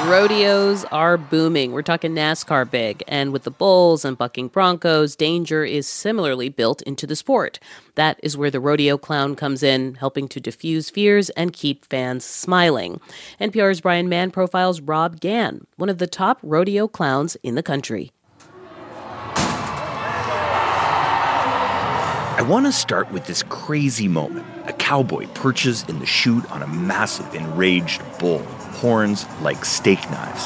Rodeos are booming. We're talking NASCAR big. And with the bulls and bucking broncs, danger is similarly built into the sport. That is where the rodeo clown comes in, helping to diffuse fears and keep fans smiling. NPR's Brian Mann profiles Rob Gann, one of the top rodeo clowns in the country. I want to start with this crazy moment. A cowboy perches in the chute on a massive, enraged bull, horns like steak knives.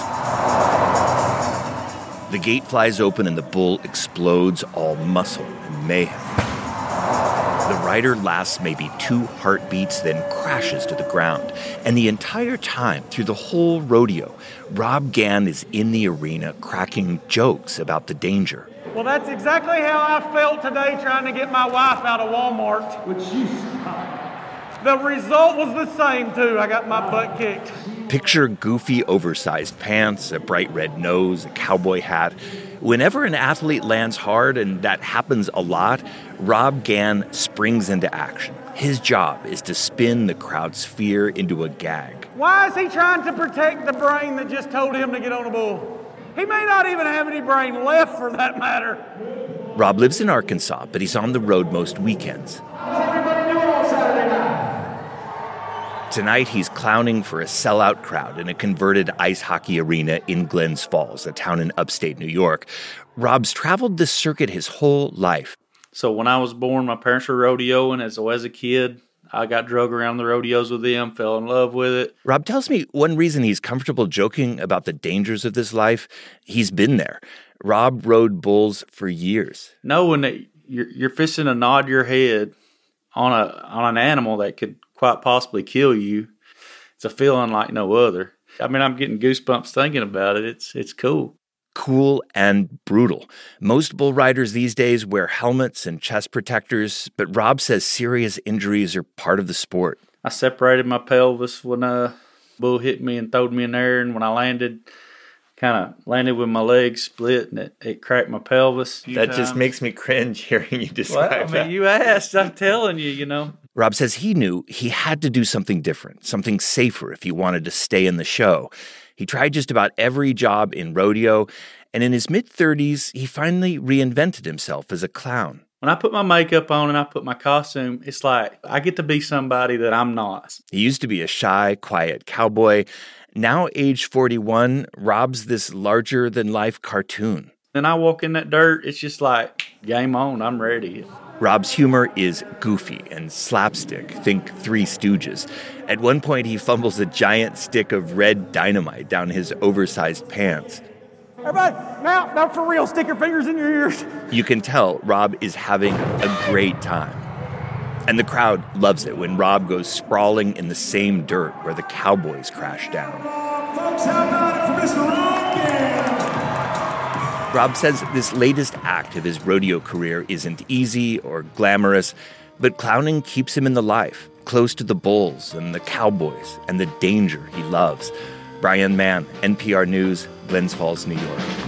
The gate flies open and the bull explodes, all muscle and mayhem. The rider lasts maybe 2 heartbeats, then crashes to the ground. And the entire time, through the whole rodeo, Rob Gann is in the arena cracking jokes about the danger. Well, that's exactly how I felt today trying to get my wife out of Walmart. Which you stopped. The result was the same, too. I got my butt kicked. Picture goofy, oversized pants, a bright red nose, a cowboy hat. Whenever an athlete lands hard, and that happens a lot, Rob Gann springs into action. His job is to spin the crowd's fear into a gag. Why is he trying to protect the brain that just told him to get on a bull? He may not even have any brain left, for that matter. Rob lives in Arkansas, but he's on the road most weekends. What's everybody doing on Saturday night? Tonight, he's clowning for a sellout crowd in a converted ice hockey arena in Glens Falls, a town in upstate New York. Rob's traveled this circuit his whole life. So when I was born, my parents were rodeoing. As a kid, I got drug around the rodeos with them, fell in love with it. Rob tells me one reason he's comfortable joking about the dangers of this life, he's been there. Rob rode bulls for years. Knowing that you're fixing to nod your head on an animal that could quite possibly kill you, it's a feeling like no other. I mean, I'm getting goosebumps thinking about it. It's cool. Cool and brutal. Most bull riders these days wear helmets and chest protectors, but Rob says serious injuries are part of the sport. I separated my pelvis when a bull hit me and throwed me in there, and when I landed with my legs split, and it cracked my pelvis. That just makes me cringe hearing you describe that. You asked. I'm telling you. Rob says he knew he had to do something different, something safer if he wanted to stay in the show. He tried just about every job in rodeo, and in his mid-30s, he finally reinvented himself as a clown. When I put my makeup on and I put my costume, it's like I get to be somebody that I'm not. He used to be a shy, quiet cowboy. Now, age 41, Rob's this larger-than-life cartoon. And I walk in that dirt, it's just like, game on, I'm ready. Rob's humor is goofy and slapstick. Think Three Stooges. At one point, he fumbles a giant stick of red dynamite down his oversized pants. Everybody, now for real, stick your fingers in your ears. You can tell Rob is having a great time. And the crowd loves it when Rob goes sprawling in the same dirt where the Cowboys crash down. Folks, how about it for Mr. Rob Gann? Rob says this latest act of his rodeo career isn't easy or glamorous, but clowning keeps him in the life, close to the bulls and the cowboys and the danger he loves. Brian Mann, NPR News, Glens Falls, New York.